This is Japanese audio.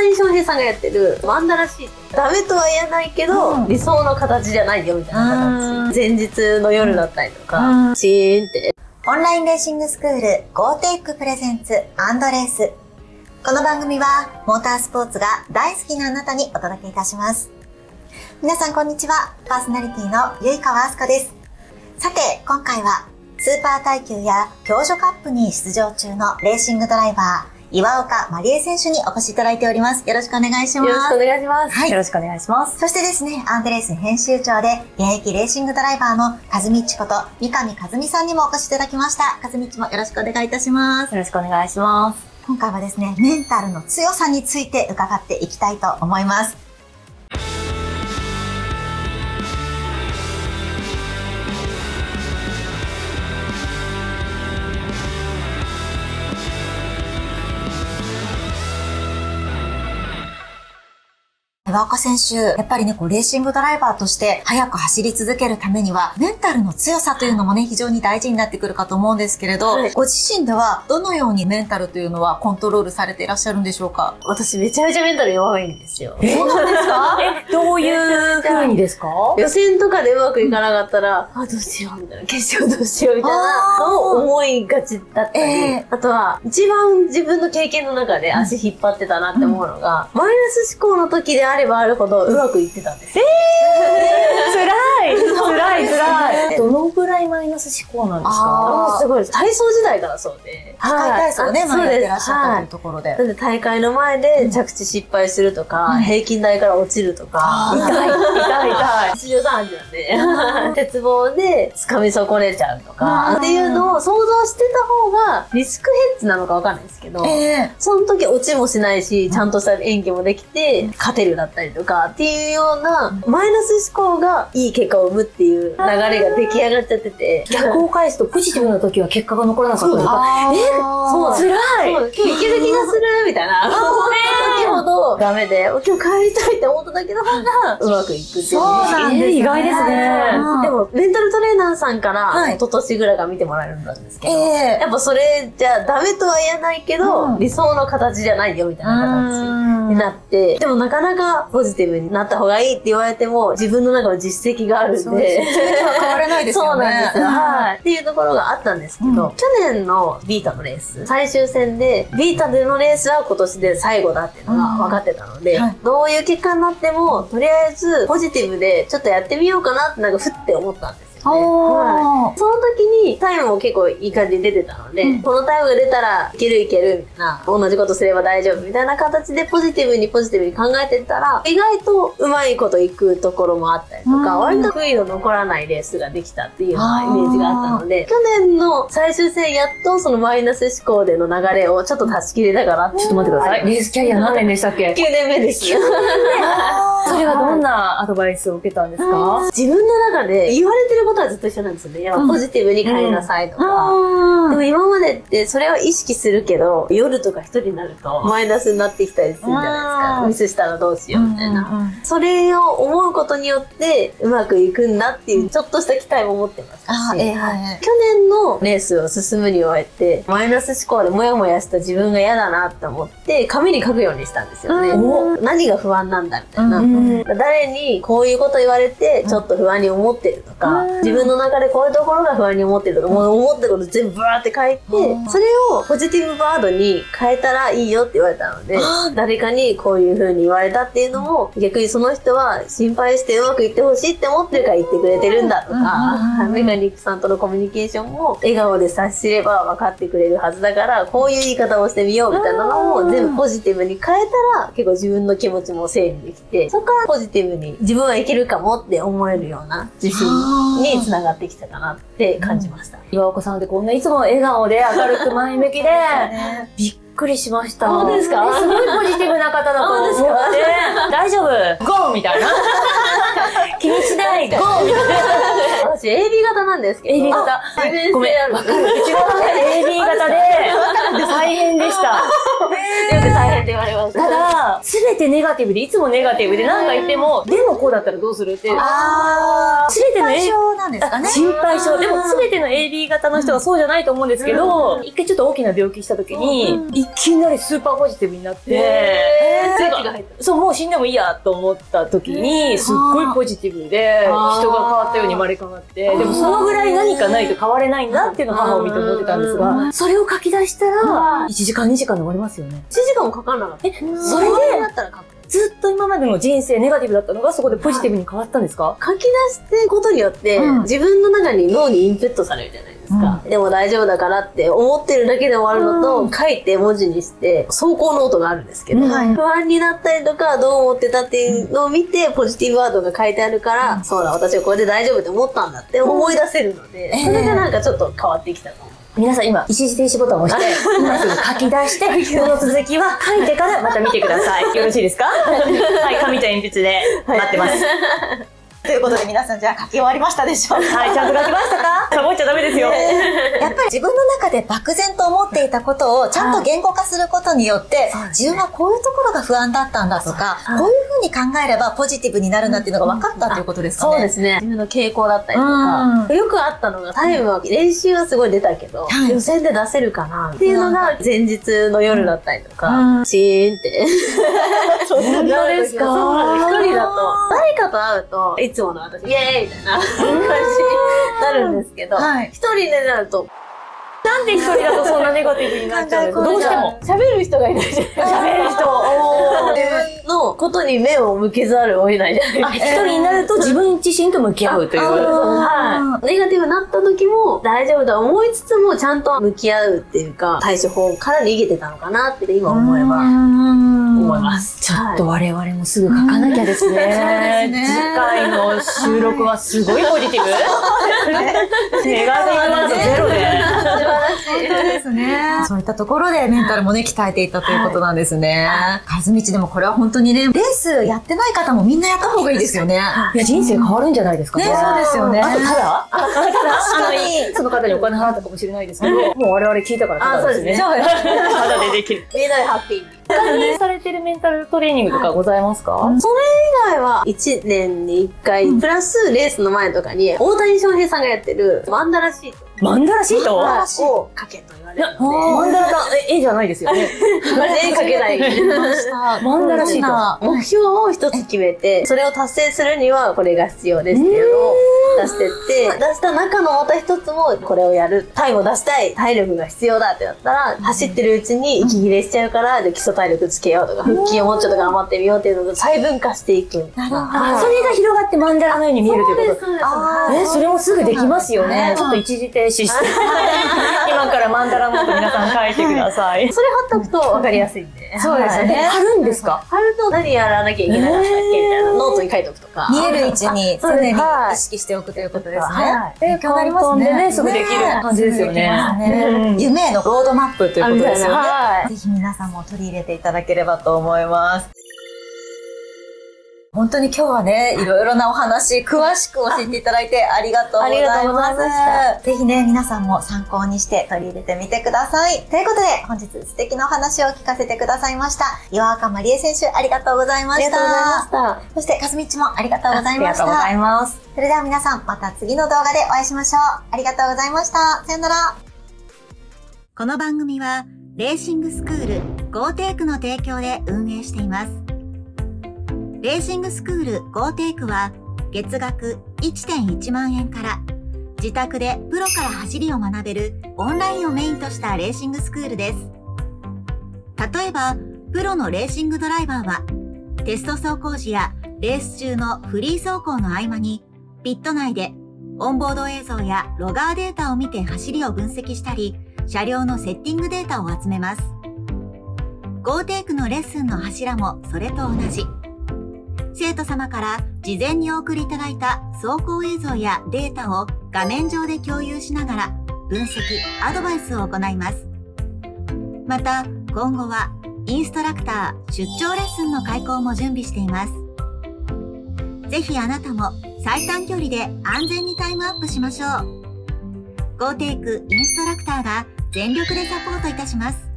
谷翔平さんがやってるマンダラシート。ダメとは言えないけど、理想の形じゃないよみたいな形。前日の夜だったりとか、シーンって。 オンラインレーシングスクール GoTech プレゼンツ&レース。この番組はモータースポーツが大好きなあなたにお届けいたします。皆さんこんにちは。パーソナリティのゆいかわあすかです。さて今回はスーパー耐久や共助カップに出場中のレーシングドライバー岩岡まりえ選手にお越しいただいております。よろしくお願いします。 よろしくお願いします。 はい。 よろしくお願いします。 そしてですね、アンドレース編集長で現役レーシングドライバーのかずみっちこと三上かずみさんにもお越しいただきました。かずみっちもよろしくお願いいたします。 よろしくお願いします。 今回はですね、メンタルの強さについて伺っていきたいと思います。岩岡選手、やっぱりね、レーシングドライバーとして速く走り続けるためには、メンタルの強さというのもね、非常に大事になってくるかと思うんですけれど、はい、ご自身ではどのようにメンタルというのはコントロールされていらっしゃるんでしょうか？ 私めちゃめちゃメンタル弱いんですよ。 そうなんですか？ どういう風にですか？ 予選とかでうまくいかなかったら、どうしようみたいな、決勝どうしようみたいなのを思いがちだったり、あとは一番自分の経験の中で足引っ張ってたなって思うのが、マイナス思考の時であればあるほどうまくいってたんです。 辛い。どのぐらいマイナス思考なんですか？ すごいです。体操時代からそうで。 機械体操をね、前やってらっしゃったというところで。 なんで大会の前で着地失敗するとか、平均台から落ちるとか。 痛い。 83なんで、鉄棒で掴み損ねちゃうとか、っていうのを想像してた方がリスクヘッジなのかわかんないですけど、その時落ちもしないし、ちゃんとした演技もできて、勝てるだったりとか、っていうような、マイナス思考がいい結果を生むっていう流れが出来上がっちゃってて。 逆を返すと、ポジティブな時は結果が残らなかったとか。 そう、辛い。今日いける気がするみたいな。時ほどダメで、今日帰りたいって思っただけの方がうまくいくっていう。 そうなんですね。 意外ですね。 でも、メンタルトレーナーさんから、一昨年ぐらいから見てもらえるんですけど、やっぱそれじゃダメとは言えないけど、理想の形じゃないよみたいな形になって、でもなかなかポジティブになった方がいいって言われても、自分の中の実績があるんで、 それは変われないですよね。 そうなんですよ。はい。っていうところがあったんですけど、去年のビータのレース、最終戦で、ビータでのレースは今年で最後だっていうのが分かってたので、どういう結果になっても、とりあえずポジティブでちょっとやってみようかなってふって思ったんです。その時にタイムも結構いい感じに出てたので、このタイムが出たらいけるみたいな、同じことすれば大丈夫みたいな形でポジティブに考えてたら、意外とうまいこといくところもあったりとか、割と悔いの残らないレースができたっていうようなイメージがあったので、去年の最終戦やっとそのマイナス思考での流れをちょっと断ち切れたかな。 ちょっと待ってください。レースキャリア何年でしたっけ？ 9 年目です。 それはどんなアドバイスを受けたんですか？ 自分の中で言われてることはずっと一緒なんですよね。ポジティブに変えなさいとか。でも今までってそれを意識するけど、夜とか一人になるとマイナスになってきたりするじゃないですか。ミスしたらどうしようみたいな。それを思うことによってうまくいくんだっていうちょっとした期待も持ってますし、去年のレースを進むに終えて、マイナス思考でモヤモヤした自分が嫌だなって思って、紙に書くようにしたんですよね。何が不安なんだみたいな。誰にこういうこと言われてちょっと不安に思ってるとか、自分の中でこういうところが不安に思ってるとか、もう思ってること全部バーって書いて、それをポジティブワードに変えたらいいよって言われたので、誰かにこういう風に言われたっていうのも、逆にその人は心配してうまくいってほしいって思ってるから言ってくれてるんだとか、メカニックさんとのコミュニケーションも笑顔で察すれば分かってくれるはずだから、こういう言い方をしてみようみたいなのを全部ポジティブに変えたら、結構自分の気持ちも整理できて、そこからポジティブに自分はいけるかもって思えるような自信につながってきたかなって感じました。 岩岡さんってこんないつも笑顔で明るく前向きで、びっくりしました。 本当ですか？ すごいポジティブな方だと思って、大丈夫ゴーみたいな。気にしないゴーみたいな。 私 AB 型なんですけど。 AB 型。ごめん、わかる。うちのAB 型で大変でした。 よく大変って言われます。 ただ、すべてネガティブで、いつもネガティブで何か言っても、でもこうだったらどうするって。 すべての心配性なんですかね。 心配性。でもすべての AB 型の人はそうじゃないと思うんですけど、一回ちょっと大きな病気した時に、いきなりスーパーポジティブになって、 入った。 そう、もう死んでもいいやと思った時に、すっごいポジティブで、人が変わったように生まれ変わって、でもそのぐらい何かないと変われないんだっていうのを母を見て思ってたんですが、それを書き出したら、1時間2時間で終わりますよね。 1時間もかかんなかった。 それで、ずっと今までの人生ネガティブだったのがそこでポジティブに変わったんですか？ 書き出していくことによって、自分の中に脳にインプットされるじゃないですか。でも大丈夫だからって思ってるだけで終わるのと、書いて文字にして走行ノートがあるんですけど、不安になったりとかどう思ってたっていうのを見てポジティブワードが書いてあるから、そうだ私はこれで大丈夫って思ったんだって思い出せるので、それがなんかちょっと変わってきたと思う。 皆さん今、一時停止ボタンを押して、今すぐ書き出して、この続きは書いてからまた見てください。よろしいですか？はい、紙と鉛筆で待ってます。 ということで皆さんじゃあ書き終わりましたでしょうか？ はい、ちゃんと書きましたか？サボっちゃダメですよ。 やっぱり自分の中で漠然と思っていたことをちゃんと言語化することによって、自分はこういうところが不安だったんだとか、こういうふうに考えればポジティブになるなっていうのが分かったということですかね。 そうですね。自分の傾向だったりとか、よくあったのがタイムは練習はすごい出たけど、予選で出せるかなっていうのが前日の夜だったりとか、シーンって。 本当ですか？ 一人だと、誰かと会うと、いつもの私、イエーイみたいな感じになるんですけど、一人でなると、 なんで一人だとそんなネガティブになっちゃうんですか？どうしても。 喋る人がいないじゃないですか。 喋る人。 自分のことに目を向けざるを得ないじゃないですか。 一人になると自分自身と向き合うという。 はい。ネガティブになった時も大丈夫だ思いつつもちゃんと向き合うっていうか、対処法から逃げてたのかなって今思えば思います。 ちょっと我々もすぐ書かなきゃですね。次回の収録はすごいポジティブ。ネガティブなどゼロで。 そうですね。そういったところでメンタルもね、鍛えていったということなんですね。かずみちでもこれは本当にね、レースやってない方もみんなやった方がいいですよね。 いや、人生変わるんじだないですかね。 そうですよね。 あとただその方にお金払ったかもしれないですけど、もう我々聞いたからただですね。ただでできる。 みんなでハッピーに。 他にされてるメンタルトレーニングとかございますか？ それ以外は1年に1回、プラスレースの前とかに大谷翔平さんがやってるマンダラシート。 マンダラシートを書けと言われるので。 マンダラが絵じゃないですよね。 絵描けない。 マンダラシート。 目標を一つ決めて、それを達成するにはこれが必要ですっていうのを出してって、出した中のまた一つもこれをやる。タイムを出したい。体力が必要だってなったら、走ってるうちに息切れしちゃうから、基礎体力つけようとか、腹筋をもうちょっと頑張ってみようっていうのを細分化していく。 なるほど。それが広がってマンダラのように見えるということ。 そうです。 それもすぐできますよね。ちょっと一時停止して。今からマンダラノート皆さん書いてください。 それ貼っとくと分かりやすいんで。 そうですね。貼るんですか？ 貼ると何やらなきゃいけなかったっけみたいなノートに書いておくとか。 見える位置に常に意識しておくということですね。勉強になりますね。 すぐできる感じですよね。 夢へのロードマップということですよね。ぜひ皆さんも取り入れていただければと思います。本当に今日はね、いろいろなお話、詳しく教えていただいてありがとうございます。ぜひね、皆さんも参考にして取り入れてみてください。ということで、本日素敵なお話を聞かせてくださいました。岩岡まりえ選手、ありがとうございました。 ありがとうございました。 そして、かずみちもありがとうございました。 ありがとうございます。 それでは皆さん、また次の動画でお会いしましょう。ありがとうございました。さよなら。この番組は、レーシングスクール Go テイクの提供で運営しています。レーシングスクール Go テイクは月額 1.1 万円から自宅でプロから走りを学べるオンラインをメインとしたレーシングスクールです。例えば、プロのレーシングドライバーはテスト走行時やレース中のフリー走行の合間にピット内でオンボード映像やロガーデータを見て走りを分析したり、車両のセッティングデータを集めます。Go テイクのレッスンの柱もそれと同じ。生徒様から事前にお送りいただいた走行映像やデータを画面上で共有しながら分析、アドバイスを行います。また、今後はインストラクター出張レッスンの開講も準備しています。ぜひあなたも最短距離で安全にタイムアップしましょう。Go テイクインストラクターが全力でサポートいたします。